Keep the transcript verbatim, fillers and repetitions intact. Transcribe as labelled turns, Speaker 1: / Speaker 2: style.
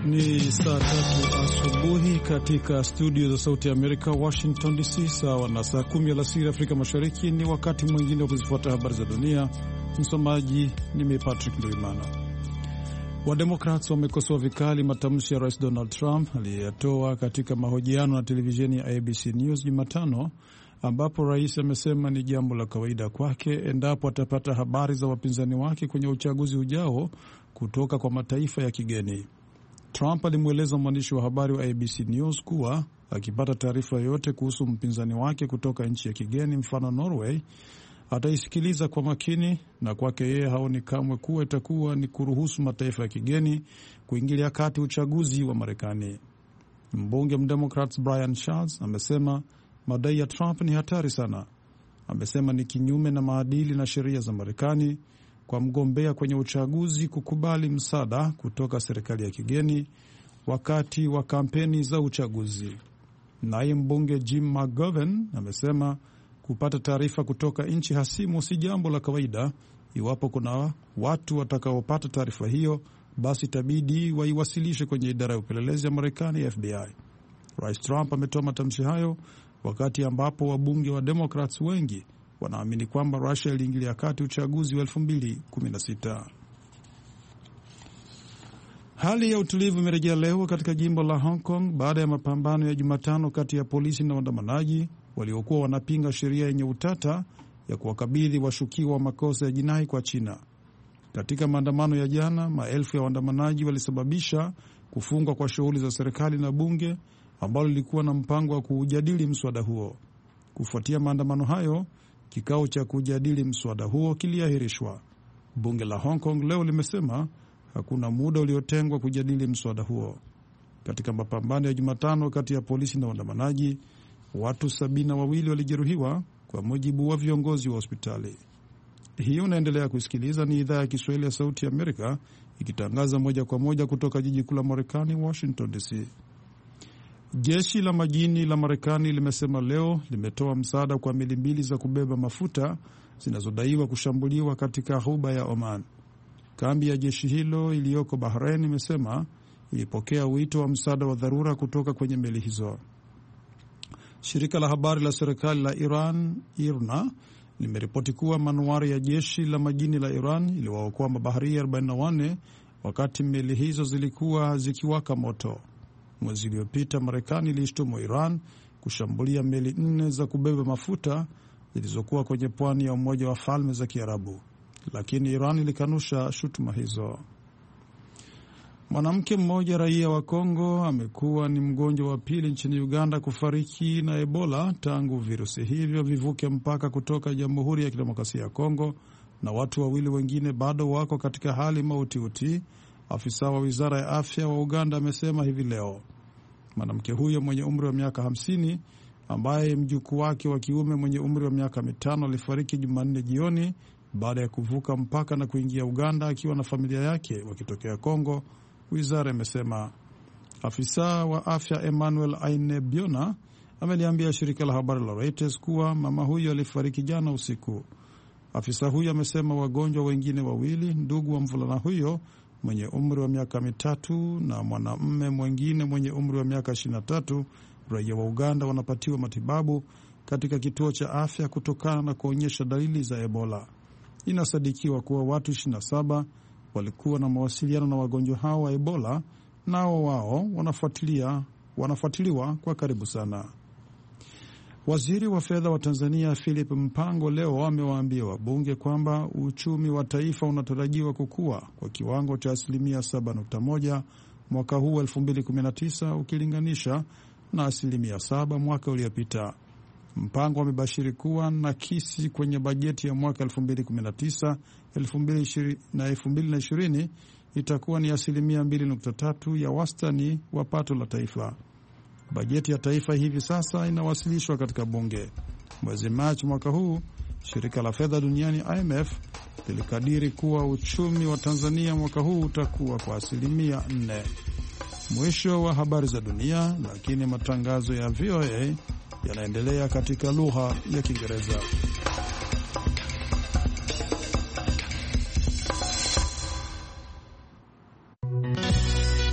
Speaker 1: Ni saa tatu asubuhi katika studio za Sauti ya Amerika, Washington D C, sawa na saa kumi alasiri Afrika Mashariki. Ni wakati mwingine wa kuzifuata habari za dunia. Msomaji ni mimi Patrick Ndwimana. Wademokrats wamekosoa vikali matamshi ya Rais Donald Trump aliyetoa katika mahojiano na televisheni ya A B C News Jumatano, ambapo rais amesema ni jambo la kawaida kwake endapo atapata habari za wapinzani wake kwenye uchaguzi ujao kutoka kwa mataifa ya kigeni. Trump alimweleza mwandishi wa habari wa A B C News kuwa akipata taarifa yoyote kuhusu mpinzani wake kutoka nchi ya kigeni, mfano Norway, ataisikiliza kwa makini, na kwake yeye haoni kamwe kuwa itakuwa ni kuruhusu mataifa ya kigeni kuingilia kati uchaguzi wa Marekani. Mbunge mdemokrats Brian Schatz amesema madai ya Trump ni hatari sana. Amesema ni kinyume na maadili na sheria za Marekani kwa mgombea kwenye uchaguzi kukubali msaada kutoka serikali ya kigeni wakati wa kampeni za uchaguzi. Naye mbunge Jim McGovern amesema kupata taarifa kutoka nchi hasimu si jambo la kawaida. Iwapo kuna watu watakaopata taarifa hiyo, basi itabidi waiwasilishe kwenye idara ya upelelezi ya Marekani, F B I. Rais Trump ametoa matamshi hayo wakati ambapo wabunge wa Democrats wengi wanaamini kwamba Russia iliingilia kati uchaguzi wa elfu mbili kumi na sita. Hali ya utulivu imerejea leo katika jimbo la Hong Kong baada ya mapambano ya Jumatano kati ya polisi na waandamanaji waliokuwa wanapinga sheria yenye utata ya kuwakabidhi washukiwa wa makosa ya jinai kwa China. Katika maandamano ya jana, maelfu ya waandamanaji walisababisha kufungwa kwa shughuli za serikali na bunge ambalo lilikuwa na mpango wa kujadili mswada huo. Kufuatia maandamano hayo, kikao cha kujadili mswada huo kiliahirishwa. Bunge la Hong Kong leo limesema hakuna muda uliotengwa kujadili mswada huo. Katika mapambano ya Jumatano kati ya polisi na waandamanaji, watu sabini na wawili walijeruhiwa kwa mujibu wa viongozi wa hospitali. Hiyo unaendelea kusikiliza, ni idhaa ya Kiswahili ya Sauti ya Amerika ikitangaza moja kwa moja kutoka jiji kuu la Marekani, Washington D C. Jeshi la majini la Marekani limesema leo limetoa msaada kwa meli mbili za kubeba mafuta zinazodaiwa kushambuliwa katika ghuba ya Oman. Kambi ya jeshi hilo iliyoko Bahrain imesema ilipokea wito wa msaada wa dharura kutoka kwenye meli hizo. Shirika la habari la serikali la Iran, I R N A, limeripoti kuwa manuari ya jeshi la majini la Iran iliwaokoa mabaharia arobaini na wanne wakati meli hizo zilikuwa zikiwaka moto. Mwezi uliopita Marekani ilishtumu Iran kushambulia meli nne za kubeba mafuta zilizokuwa kwenye pwani ya Umoja wa Falme za Kiarabu, lakini Iran ilikanusha shutuma hizo. Mwanamke mmoja raia wa Kongo amekuwa ni mgonjwa wa pili nchini Uganda kufariki na Ebola tangu virusi hivyo vivuke mpaka kutoka Jamhuri ya Kidemokrasia ya Kongo, na watu wawili wengine bado wako katika hali mautiuti, afisa wa Wizara ya Afya wa Uganda amesema hivi leo. Mwanamke huyo mwenye umri wa miaka hamsini, ambaye mjukuu wake wa kiume mwenye umri wa miaka mitano alifariki Jumanne jioni baada ya kuvuka mpaka na kuingia Uganda akiwa na familia yake wakitokea Kongo, wizara imesema. Afisa wa afya Emmanuel Ainebiona ameliambia shirika la habari la Reuters kuwa mama huyo alifariki jana usiku. Afisa huyo amesema wagonjwa wengine wawili, ndugu wa mvulana huyo mwenye umri wa miaka mitatu na mwanamume mwingine mwenye umri wa miaka ishirini na tatu, raia wa Uganda, wanapatiwa matibabu katika kituo cha afya kutokana na kuonyesha dalili za Ebola. Inasadikiwa kuwa watu ishirini na saba walikuwa na mawasiliano na wagonjwa hao wa Ebola, nao wao wanafuatilia wanafuatiliwa kwa karibu sana. Waziri wa fedha wa Tanzania Philip Mpango leo amewaambia wabunge kwamba uchumi wa taifa unatarajiwa kukua kwa kiwango cha asilimia saba nukta moja mwaka huu elfu mbili kumi na tisa ukilinganisha na asilimia saba mwaka uliopita. Mpango amebashiri kuwa nakisi kwenye bajeti ya mwaka elfu mbili kumi na tisa na elfu mbili ishirini itakuwa ni asilimia mbili nukta tatu ya wastani wa pato la taifa. Bajeti ya taifa hivi sasa inawasilishwa katika bunge. Mwezi Machi mwaka huu, shirika la fedha duniani I M F lilikadiri kuwa uchumi wa Tanzania mwaka huu utakuwa kwa asilimia nne. Mwisho wa habari za dunia, lakini matangazo ya V O A yanaendelea katika lugha ya Kiingereza.